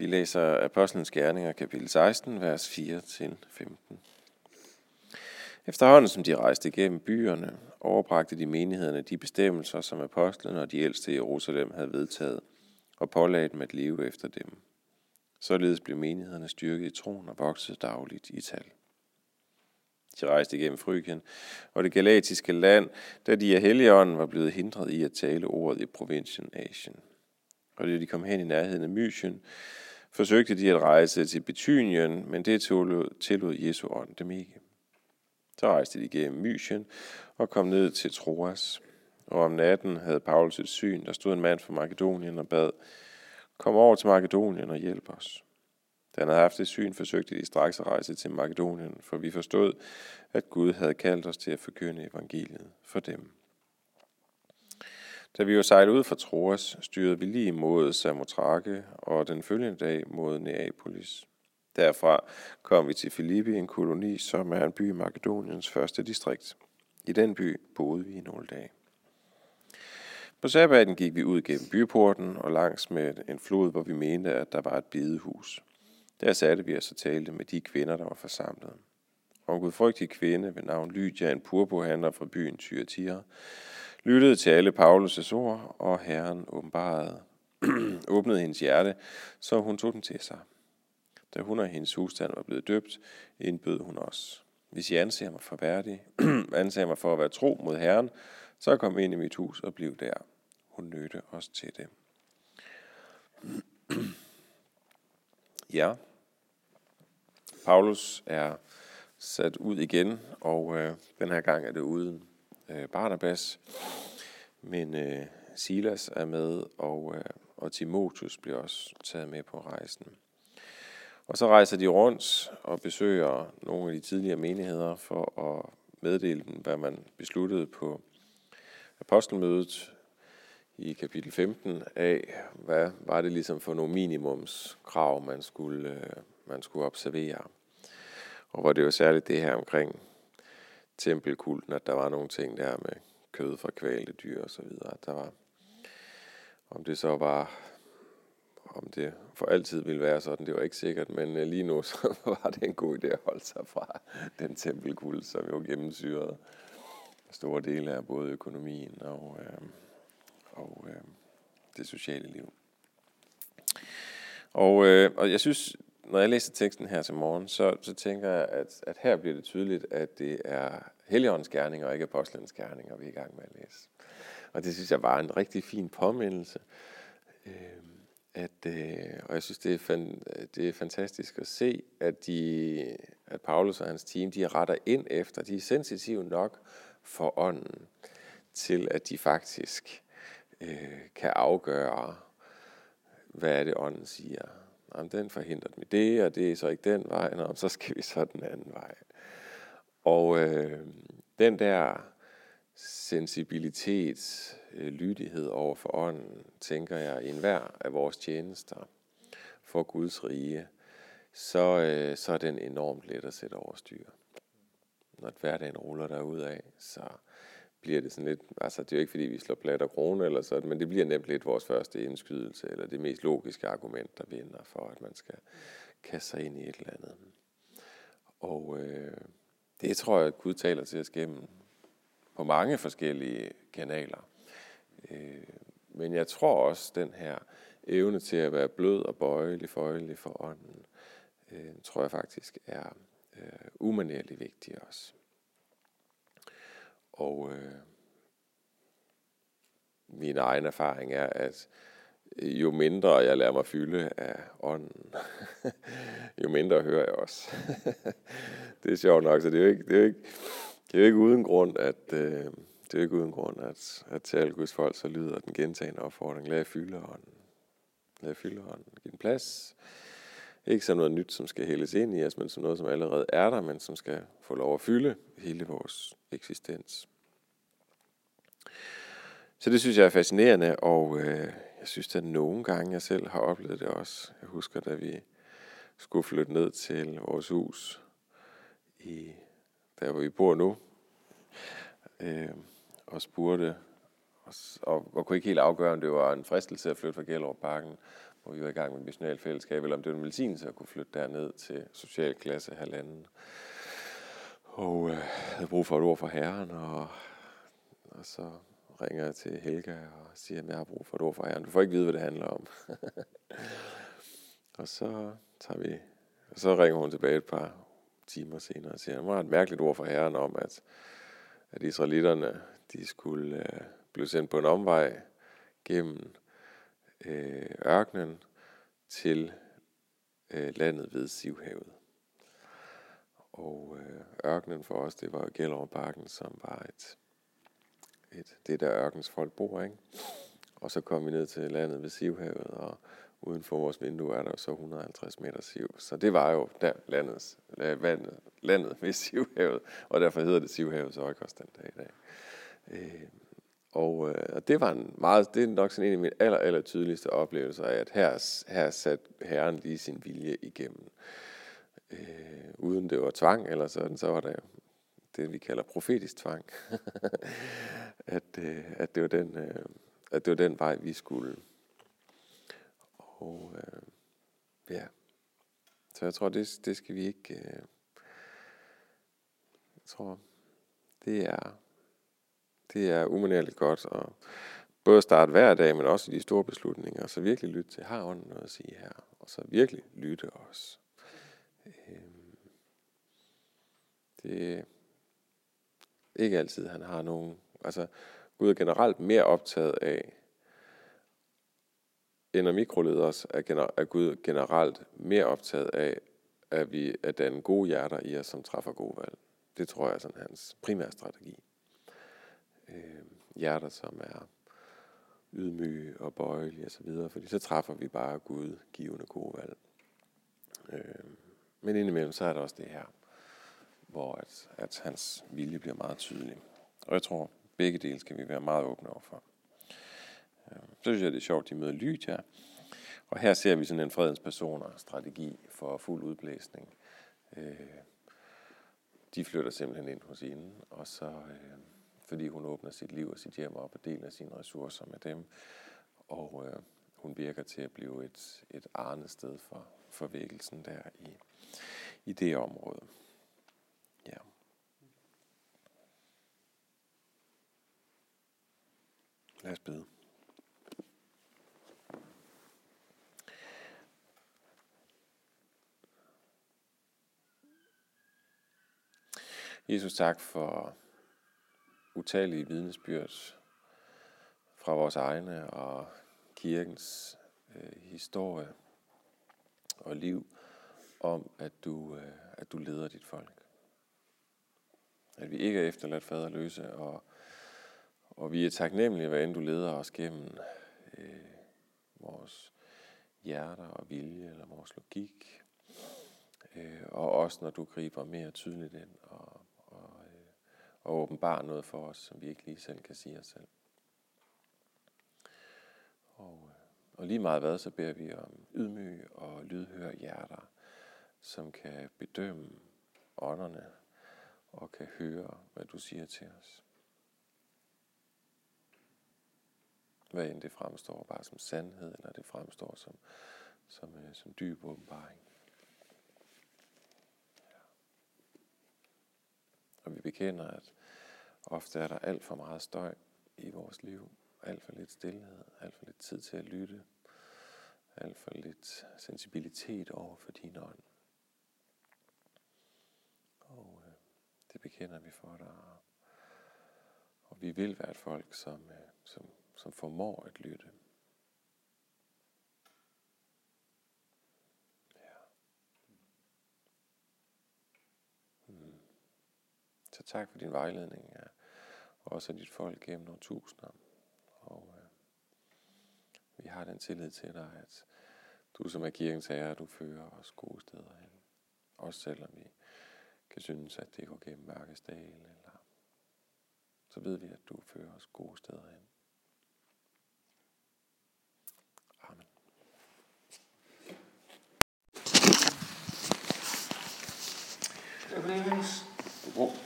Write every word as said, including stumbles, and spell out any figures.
Vi læser Apostlenes Gerninger, kapitel seksten, vers fire til femten. Efterhånden som de rejste igennem byerne, overbragte de menighederne de bestemmelser, som apostlene og de ældste i Jerusalem havde vedtaget, og pålagde dem at leve efter dem. Således blev menighederne styrket i troen og voksede dagligt i tal. De rejste igennem Frygien og det galatiske land, da de af Helligånden var blevet hindret i at tale ordet i provinsen Asien. Og da de kom hen i nærheden af Mysien, forsøgte de at rejse til Bithynien, men det tillod, tillod Jesu ånd dem ikke. Så rejste de igennem Mysien og kom ned til Troas. Og om natten havde Paulus et syn, der stod en mand fra Makedonien og bad: "Kom over til Makedonien og hjælp os." Da han havde haft et syn, forsøgte de straks at rejse til Makedonien, for vi forstod, at Gud havde kaldt os til at forkynde evangeliet for dem. Da vi var sejlet ud fra Troas, styrede vi lige mod Samothrake og den følgende dag mod Neapolis. Derfra kom vi til Filippi, en koloni, som er en by i Makedoniens første distrikt. I den by boede vi i nogle dage. På sabbaten gik vi ud gennem byporten og langs med en flod, hvor vi mente, at der var et bedehus. Der satte vi os og talte med de kvinder, der var forsamlet. Og en gudfrygtig kvinde ved navn Lydia, en purpurhandler fra byen Thyatira, lyttede til alle Paulus' ord, og Herren åbenbarede, åbnede hendes hjerte, så hun tog den til sig. Da hun og hendes husstand var blevet døbt, indbød hun os: "Hvis I anser mig for værdig, anser mig for at være tro mod Herren, så kom ind i mit hus og bliv der." Hun nødte os til det. Ja, Paulus er sat ud igen, og øh, den her gang er det uden øh, Barnabas, men øh, Silas er med, og, øh, og Timotheus bliver også taget med på rejsen. Og så rejser de rundt og besøger nogle af de tidligere menigheder for at meddele dem, hvad man besluttede på apostelmødet i kapitel femten af, hvad var det ligesom for nogle minimumskrav, man skulle, man skulle observere. Og hvor det var særligt det her omkring tempelkulten, at der var nogle ting der med kød fra kvalte dyr og så videre. Der var, om det så var, om det for altid ville være sådan, det var ikke sikkert, men lige nu så var det en god idé at holde sig fra den tempelkult, som jo gennemsyrede store dele af både økonomien og, øh, og øh, det sociale liv. Og, øh, og jeg synes, når jeg læser teksten her til morgen, så, så tænker jeg, at, at her bliver det tydeligt, at det er Helligåndens gerninger og ikke apostlenes gerninger, vi er i gang med at læse. Og det synes jeg var en rigtig fin påmindelse. Øh, at, øh, og jeg synes, det er, fan, det er fantastisk at se, at, de, at Paulus og hans team, de retter ind efter, de er sensitive nok for ånden, til at de faktisk øh, kan afgøre, hvad er det ånden siger. Jamen, den forhindrer dem i det, og det er så ikke den vej, og så skal vi så den anden vej. Og øh, den der sensibilitet, øh, lydighed over for ånden, tænker jeg, i enhver af vores tjenester for Guds rige, så, øh, så er den enormt let at sætte over styr. Når hverdagen ruller derudad, så bliver det sådan lidt, altså det er jo ikke fordi vi slår plat og krone eller sådan, men det bliver nemt lidt vores første indskydelse, eller det mest logiske argument, der vinder for, at man skal kaste sig ind i et eller andet. Og øh, det tror jeg, at Gud taler til os gennem på mange forskellige kanaler. Øh, men jeg tror også, den her evne til at være blød og bøjelig, føjelig for ånden, øh, tror jeg faktisk er øh, umanerligt vigtig også. Og øh, min egen erfaring er, at jo mindre jeg lader mig fylde af ånden, jo mindre hører jeg også. Det er sjovt nok, så det er jo ikke, det er jo ikke, det er jo ikke uden grund, at øh, det er jo ikke uden grund, at, at til alle Guds folk, så lyder den gentagne opfordring: lad fylde ånden. Lad fylde ånden. Giv den plads. Ikke som noget nyt, som skal hældes ind i os, men som noget, som allerede er der, men som skal få lov at fylde hele vores eksistens. Så det synes jeg er fascinerende, og øh, jeg synes, at nogle gange jeg selv har oplevet det også. Jeg husker, da vi skulle flytte ned til vores hus, i, der hvor vi bor nu, øh, og spurgte, og, og, og kunne ikke helt afgøre, om det var en fristelse at flytte fra Gellerupparken, hvor vi var i gang med missionalt fællesskab, eller om det var en velsignelse at kunne flytte derned til socialklasse halvanden. Og øh, havde brug for et ord fra Herren, og, og så ringer jeg til Helga og siger, at jeg har brug for et ord fra Herren. Du får ikke vide, hvad det handler om. Og så tager vi, og så ringer hun tilbage et par timer senere og siger, at der var et mærkeligt ord fra Herren om, at, at israelitterne, de skulle øh, blive sendt på en omvej gennem øh, ørkenen til øh, landet ved Sivhavet. Og øh, ørkenen for os, det var Gellerupparken, som var et, et det der ørkens folk bor, ikke? Og så kom vi ned til landet ved Sivhavet, og uden for vores vindue er der jo så et hundrede og halvtreds meter siv. Så det var jo der landets, landet, landet ved Sivhavet, og derfor hedder det Sivhavets Oikos den dag i dag. Øh, og, øh, og det var en meget, det er nok sådan en af mine aller, aller tydeligste oplevelser af, at her, her sat Herren lige sin vilje igennem. Øh, uden det var tvang eller sådan, så var der det, vi kalder profetisk tvang. at, øh, at, det var den, øh, at det var den vej, vi skulle. Og øh, ja, så jeg tror, det, det skal vi ikke, øh, jeg tror, det er, det er umanerligt godt at både starte hver dag, men også i de store beslutninger, så virkelig lytte til, har ånden noget at sige her, og så virkelig lytte også. Øh, det er ikke altid, han har nogen, altså Gud er generelt mere optaget af, end at mikrolede os, er, gener- er Gud generelt mere optaget af, at vi at danne gode hjerter i os, som træffer gode valg. Det tror jeg er sådan hans primære strategi. Øh, hjerter, som er ydmyge og bøjelige osv., fordi så træffer vi bare Gud givende gode valg. Øh, men indimellem så er der også det her, hvor at, at hans vilje bliver meget tydelig. Og jeg tror, begge dele skal vi være meget åbne overfor. Så synes jeg, det er sjovt, de møder Lydia. Og her ser vi sådan en fredens personer strategi for fuld udblæsning. De flytter simpelthen ind hos hende, og så, fordi hun åbner sit liv og sit hjem op og deler sine ressourcer med dem. Og hun virker til at blive et, et arnested for, for vækkelsen der i, i det område. Ja. Lad os bede. Jesus, tak for utallige vidnesbyrd fra vores egne og kirkens øh, historie og liv om, at du, øh, at du leder dit folk. At vi ikke er efterladt faderløse, og, og vi er taknemmelige, hvad end du leder os gennem øh, vores hjerter og vilje eller vores logik. Øh, og også når du griber mere tydeligt ind og, og, øh, og åbenbarer noget for os, som vi ikke lige selv kan sige os selv. Og, og lige meget hvad, så beder vi om ydmyge og lydhøre hjerter, som kan bedømme ånderne og kan høre, hvad du siger til os. Hvad end det fremstår bare som sandhed, eller det fremstår som, som, øh, som dyb åbenbaring. Ja. Og vi bekender, at ofte er der alt for meget støj i vores liv. Alt for lidt stillhed, alt for lidt tid til at lytte, alt for lidt sensibilitet over for din ånd. Og øh, det bekender vi for dig. Og vi vil være et folk, som, øh, som, som formår at lytte. Ja. Mm. Så tak for din vejledning, ja. Og også af dit folk gennem nogle tusinder. Og øh, vi har den tillid til dig, at du som er kirkens herre, du fører os gode steder hen. Også selvom vi kan synes, at det går gennem mørkes dal, eller så ved vi, at du fører os gode steder hen. Amen.